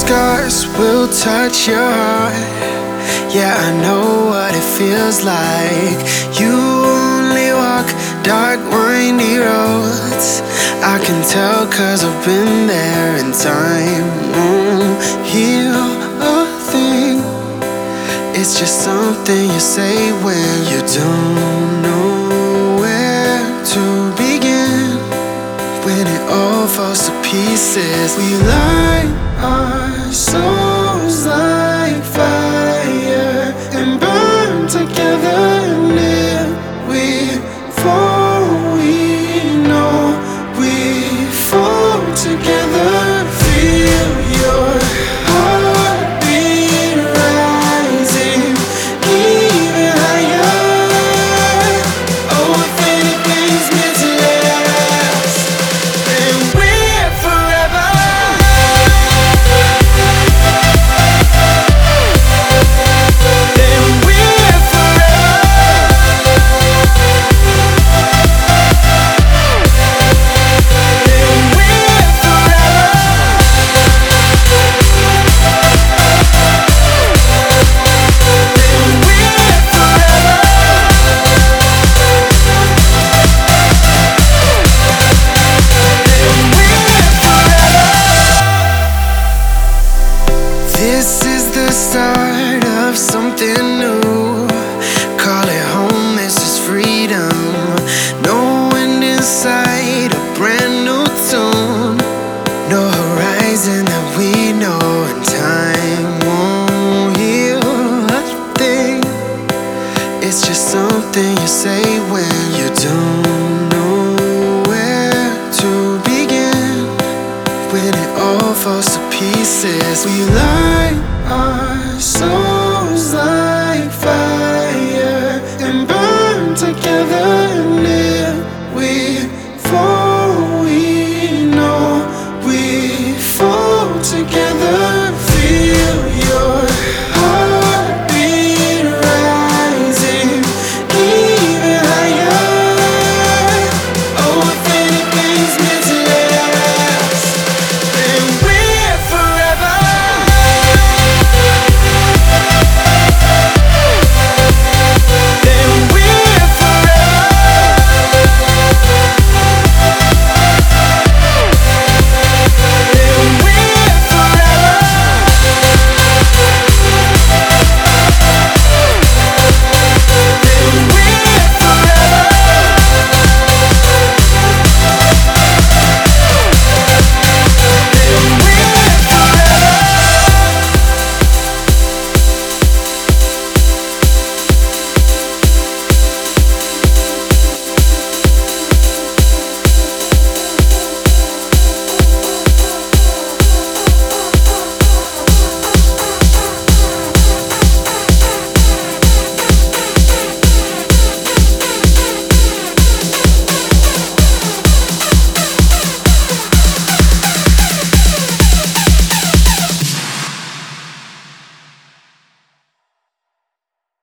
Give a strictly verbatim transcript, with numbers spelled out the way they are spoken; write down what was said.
scars will touch your heart. Yeah, I know what it feels like. You only walk dark, windy roads. I can tell cause I've been there, and time won't heal a thing. It's just something you say when you don't know where to begin. When it all falls to pieces, we light our souls like fire and burn together. And if we fall, we know we fall together. Feel your heartbeat rising even higher. Oh, if anything's meant to last, then we're forever. Then we're forever. Then we're forever. Then we're forever. Then we're forever. This is the start of something new. Call it home, this is freedom. No wind inside, a brand new tune. No horizon that we know, and time won't heal a thing. It's just something you say when you don't know where to begin. When it all falls to pieces, we light our souls like fire and burn together. And if we fall, we know we fall together.